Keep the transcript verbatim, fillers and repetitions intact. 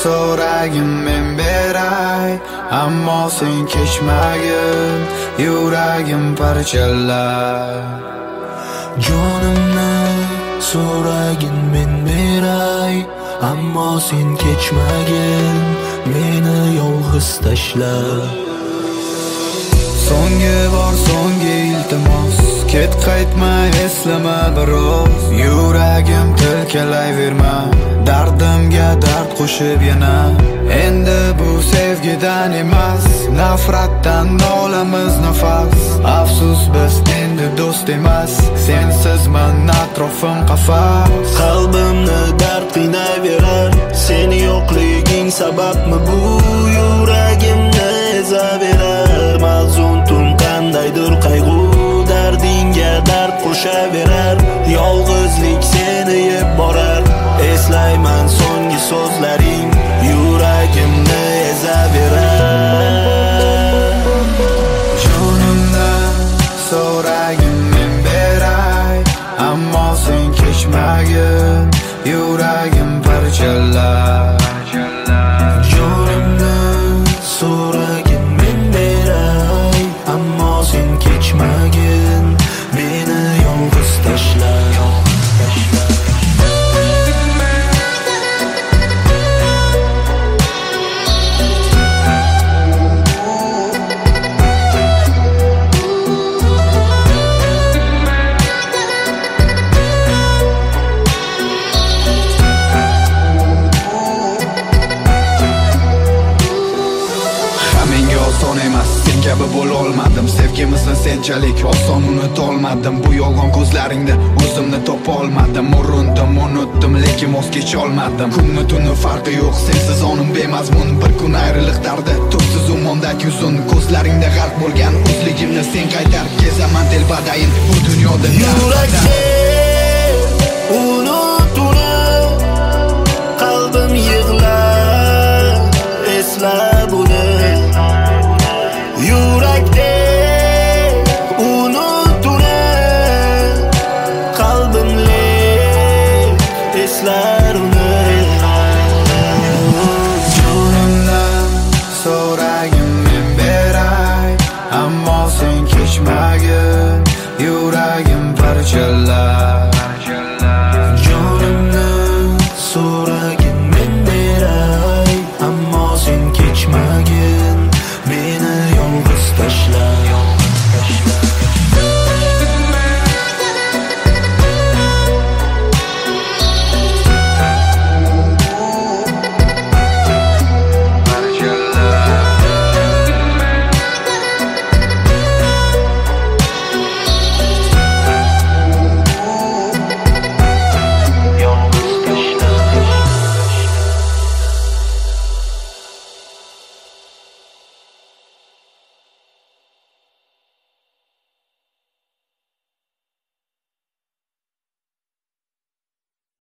so'ragin men beray, ammo sen kechmagin, yuragim parchalar. Jonimni so'ragin men beray, ammo sen kechmagin, meni yolg'iz tashla. So'nggi bor so'nggi iltimos, ket qaytma eslama biroz. Yuragim tilkalayverma, dardimga dard qo'shib yana. Endi bu sevgidan emas, nafratdan olamiz nafas. Afsus biz endi do'st emas, sensiz men atrofim qafas. Qalbimni dard qiynayverar, seni yo'qliging sababmi bu? Yuragimni ezaverar, mahzun tun qandaydir qayg'u. Dardingga dard qo'shaverar, yolg'izlik seni yeb borar. Eslayman so'nggi so'zlaring, yuragimni ezaverar. Jonimdan so'ragin men beray, ammo sen kechmagin, yuragim parchalar. Jonimdan so'ragin men beray, ammo sen kechmagin, meni yolg'iz tashla. Oson emas, sen kabi bo'la olmadim. Sevgimizni senchalik oson unutolmadim. Bu yolg'on ko'zlaringda o'zimni topa olmadim. Urindim, unutdim, lekin voz kecha olmadim. Kunni tuni farqi yo'q, sensiz onim bemazmun. Bir kun ayriliq dardi, tubsiz umondagi uzun. Ko'zlaringda g'arq bo'lgan o'zligimni sen qaytar. Kezaman telbadayin bu dunyoda. Yurakni unutib, qalbim yig'lar, esla buni. Yurakda unutib, qalbim lek eslar uni. Jonimdan so'ragin men beray, ammo sen kechmagin, yuragim parchalar.